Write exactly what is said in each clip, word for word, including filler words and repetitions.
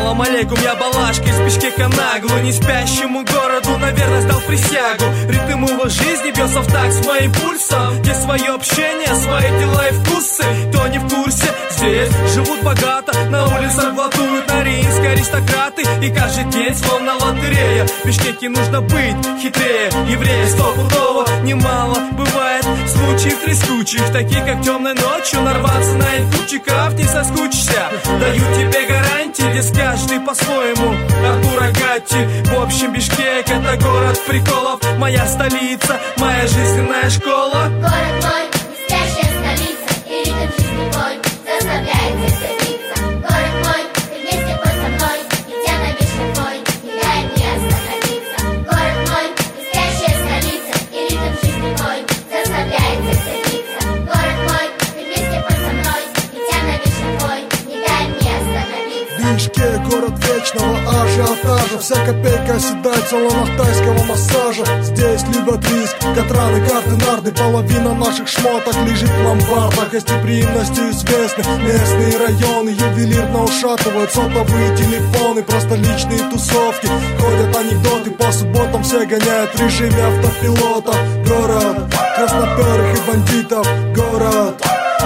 Салам алейкум, я Балашка из Бишкека нагло. Не спящему городу, наверное, сдал присягу. Ритм его жизни бьется в такт с моим пульсом. Где свое общение, свои дела и вкусы. Кто не в курсе, здесь живут богато. На улицах глотуют норильские аристократы. И каждый день словно лотерея. В Бишкеке нужно быть хитрее еврея. Стопудово немало бывает случаев трескучих, таких как темной ночью нарваться на инкубчиков. Не соскучишься, даю тебе гарантии. Здесь каждый по-своему, Артур Агатти. В общем, Бишкек — это город приколов. Моя столица, моя жизненная школа. Город мой, не спящая столица. И ритм жизни твой заставляет сердце. Город мой, ты вместе пой со мной. Ведь я навечно твой, не дай мне остановиться. Город мой, не спящая столица. И ритм жизни твой заставляет сердце. Город мой, ты вместе пой со мной. Ведь я навечно твой, не дай мне остановиться. Бишкек — город вечного ажиотажа. Вся копейка оседает в салонах тайского массажа. Здесь любят риск, катраны, карты, нарды. Половина наших шмоток лежит в ломбардах. Гостеприимностью известны местные районы. Ювелирно ушатывают сотовые телефоны. Просто личные тусовки, ходят анекдоты. По субботам все гоняют в режиме автопилота. Город красноперых и бандитов. Город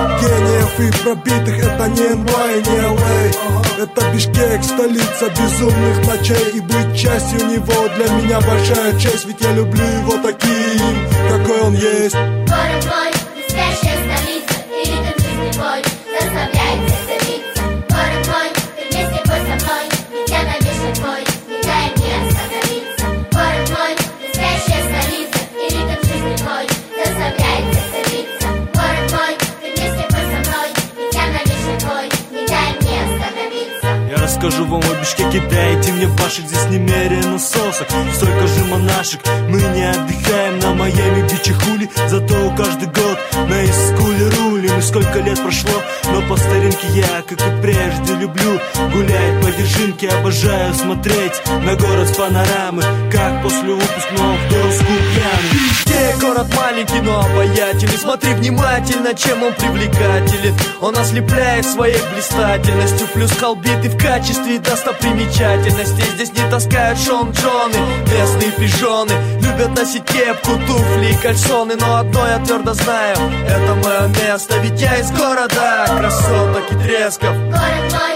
гениев и пробитых. Это не эн уай, не эл эй. Это Бишкек, столица безумных ночей. И быть частью него для меня большая честь. Ведь я люблю его таким, какой он есть. Город мой, не спящая столица. И ритм жизни твой заставляет сердце биться. Город мой, ты вместе пой со мной. Ведь я навечно твой, не дай мне остановиться. Город мой, не спящая столица. И ритм жизни твой заставляет сердце биться. Город мой, ты вместе пой со мной. Ведь я навечно твой, не дай мне остановиться. Я расскажу вам о Бишкеке, дайте мне башек. Здесь немерено сосок, столько же монашек. Мы не отдыхаем на Майами биче хули. Зато каждый год на Искуле рулим. И сколько лет прошло, но по старинке я, как и прежде, люблю гулять по Держинке. Обожаю смотреть на город с панорамы, как после выпускного в доску пьяный. Бишкек — город маленький, но обаятельный. Смотри внимательно, чем он привлекателен. Он ослепляет своей блистательностью. Плюс холбит и в качестве достопримечательностей. Здесь не таскают Шон Джоны, местные пижоны. Любят носить кепку, туфли и кальсоны. Но одно я твердо знаю, это мое место. Ведь я из города красоток и тресков. Город мой,